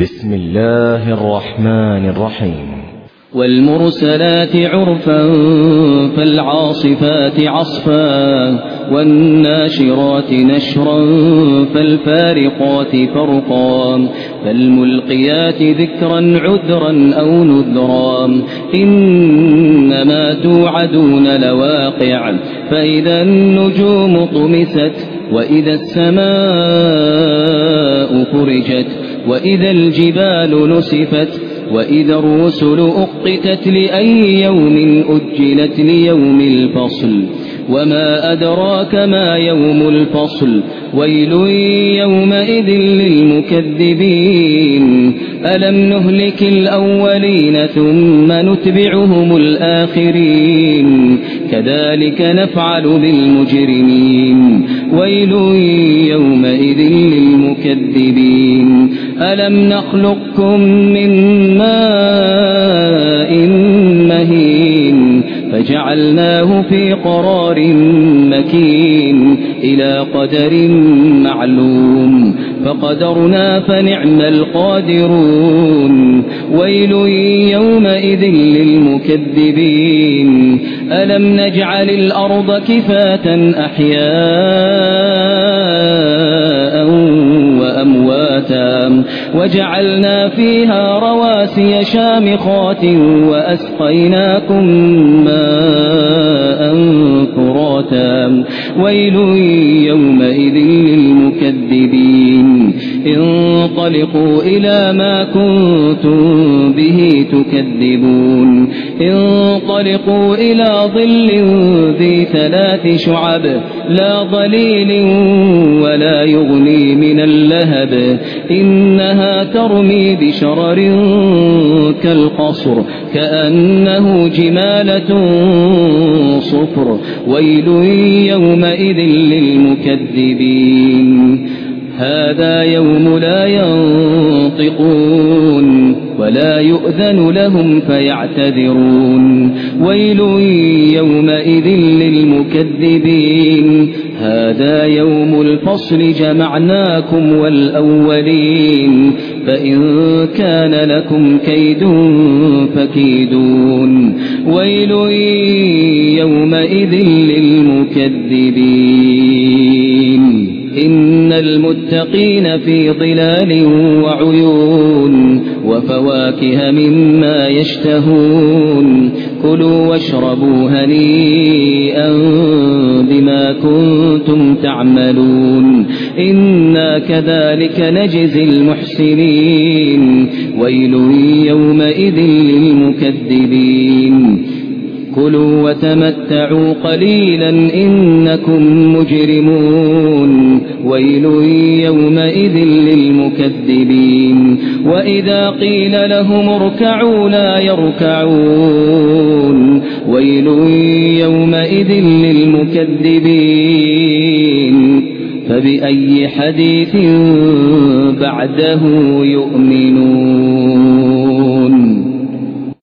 بسم الله الرحمن الرحيم. والمرسلات عرفا فالعاصفات عصفا والناشرات نشرا فالفارقات فرقا فالملقيات ذكرا عذرا أو نذرا إنما توعدون لواقع فإذا النجوم طمست وإذا السماء فرجت وإذا الجبال نسفت وإذا الرسل أقتت لأي يوم أجلت ليوم الفصل وما أدراك ما يوم الفصل ويل يومئذ للمكذبين ألم نهلك الأولين ثم نتبعهم الآخرين كذلك نفعل بالمجرمين ويل يومئذ للمكذبين ألم نخلقكم من ماء مهين فجعلناه في قرار مكين إلى قدر معلوم فقدرنا فنعم القادرون ويل يومئذ للمكذبين ألم نجعل الأرض كفاة أحياء وأمواتا وجعلنا فيها رواسي شامخات وأسقيناكم ماء فراتا ويل يومئذ للمكذبين انطلقوا إلى ما كنتم به تكذبون انطلقوا إلى ظل ذي 3 شعب لا ظليل ولا يغني من اللهب إنها ترمي بشرر كالقصر كأنه جمالة صفر ويل يومئذ للمكذبين هذا يوم لا ينطقون ولا يؤذن لهم فيعتذرون ويل يومئذ للمكذبين هذا يوم الفصل جمعناكم والأولين فإن كان لكم كيد فكيدون ويل يومئذ للمكذبين إن المتقين في ظلال وعيون وفواكه مما يشتهون كلوا واشربوا هنيئا بما كنتم تعملون إنا كذلك نجزي المحسنين ويل يومئذ للمكذبين كلوا وتمتعوا قليلا إنكم مجرمون ويل يومئذ للمكذبين وإذا قيل لهم اركعوا لا يركعون ويل يومئذ للمكذبين فبأي حديث بعده يؤمنون.